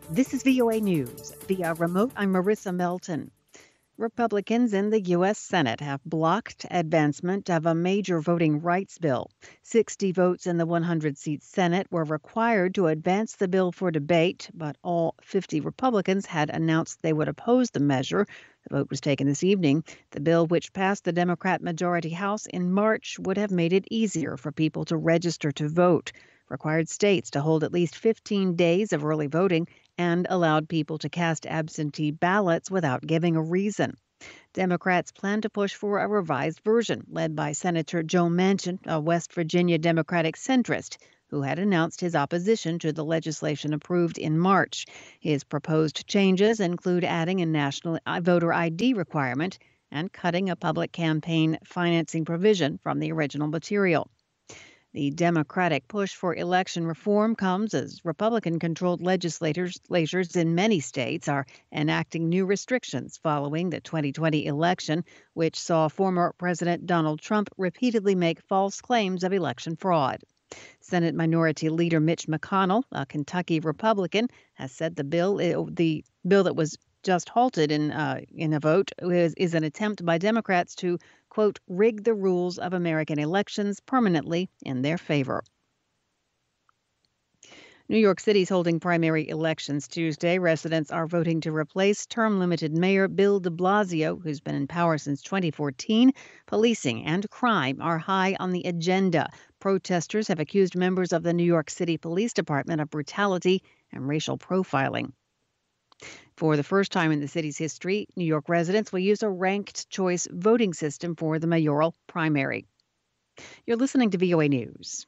This is VOA News. Via remote, I'm Marissa Melton. Republicans in the U.S. Senate have blocked advancement of a major voting rights bill. 60 votes in the 100-seat Senate were required to advance the bill for debate, but all 50 Republicans had announced they would oppose the measure. The vote was taken this evening. The bill, which passed the Democrat majority House in March, would have made it easier for people to register to vote, required states to hold at least 15 days of early voting, and allowed people to cast absentee ballots without giving a reason. Democrats plan to push for a revised version led by Senator Joe Manchin, a West Virginia Democratic centrist, who had announced his opposition to the legislation approved in March. His proposed changes include adding a national voter ID requirement and cutting a public campaign financing provision from the original material. The Democratic push for election reform comes as Republican-controlled legislatures in many states are enacting new restrictions following the 2020 election, which saw former President Donald Trump repeatedly make false claims of election fraud. Senate Minority Leader Mitch McConnell, a Kentucky Republican, has said the bill that was just halted in a vote is an attempt by Democrats to, quote, rig the rules of American elections permanently in their favor. New York City's holding primary elections Tuesday. Residents are voting to replace term-limited Mayor Bill de Blasio, who's been in power since 2014. Policing and crime are high on the agenda. Protesters have accused members of the New York City Police Department of brutality and racial profiling. For the first time in the city's history, New York residents will use a ranked choice voting system for the mayoral primary. You're listening to VOA News.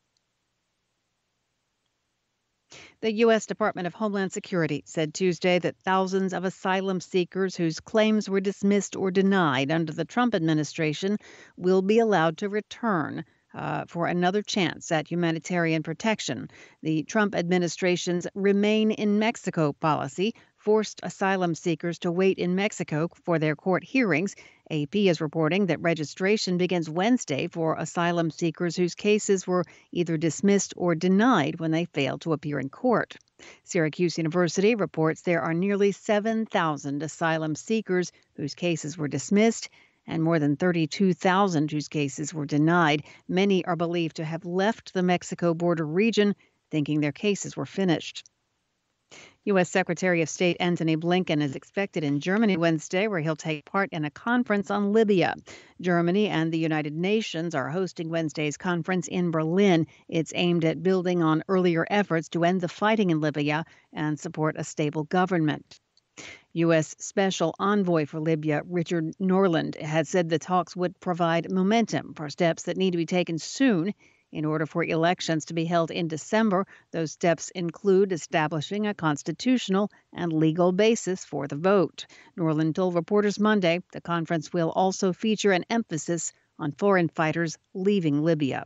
The U.S. Department of Homeland Security said Tuesday that thousands of asylum seekers whose claims were dismissed or denied under the Trump administration will be allowed to return for another chance at humanitarian protection. The Trump administration's Remain in Mexico policy forced asylum seekers to wait in Mexico for their court hearings. AP is reporting that registration begins Wednesday for asylum seekers whose cases were either dismissed or denied when they failed to appear in court. Syracuse University reports there are nearly 7,000 asylum seekers whose cases were dismissed and more than 32,000 whose cases were denied. Many are believed to have left the Mexico border region thinking their cases were finished. U.S. Secretary of State Antony Blinken is expected in Germany Wednesday, where he'll take part in a conference on Libya. Germany and the United Nations are hosting Wednesday's conference in Berlin. It's aimed at building on earlier efforts to end the fighting in Libya and support a stable government. U.S. Special Envoy for Libya, Richard Norland, has said the talks would provide momentum for steps that need to be taken soon in order for elections to be held in December. Those steps include establishing a constitutional and legal basis for the vote. Norland told reporters Monday the conference will also feature an emphasis on foreign fighters leaving Libya.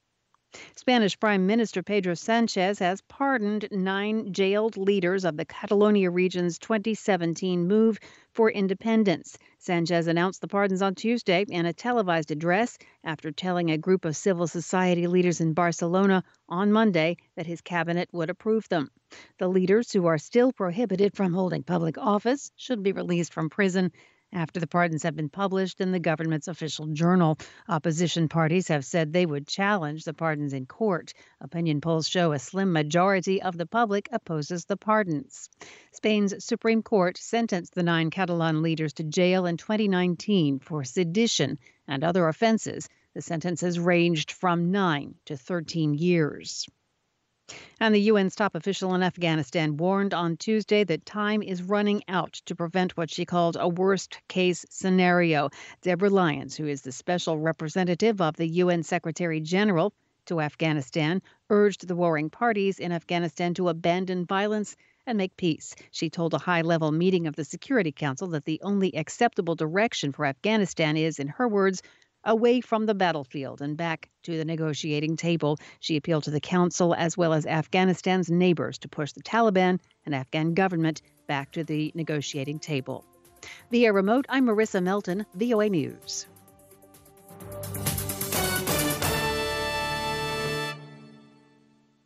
Spanish Prime Minister Pedro Sanchez has pardoned 9 jailed leaders of the Catalonia region's 2017 move for independence. Sanchez announced the pardons on Tuesday in a televised address after telling a group of civil society leaders in Barcelona on Monday that his cabinet would approve them. The leaders, who are still prohibited from holding public office, should be released from prison after the pardons have been published in the government's official journal. Opposition parties have said they would challenge the pardons in court. Opinion polls show a slim majority of the public opposes the pardons. Spain's Supreme Court sentenced the 9 Catalan leaders to jail in 2019 for sedition and other offenses. The sentences ranged from 9 to 13 years. And the UN's top official in Afghanistan warned on Tuesday that time is running out to prevent what she called a worst-case scenario. Deborah Lyons, who is the special representative of the UN Secretary General to Afghanistan, urged the warring parties in Afghanistan to abandon violence and make peace. She told a high-level meeting of the Security Council that the only acceptable direction for Afghanistan is, in her words, away from the battlefield and back to the negotiating table. She appealed to the council as well as Afghanistan's neighbors to push the Taliban and Afghan government back to the negotiating table. Via remote, I'm Marissa Melton, VOA News.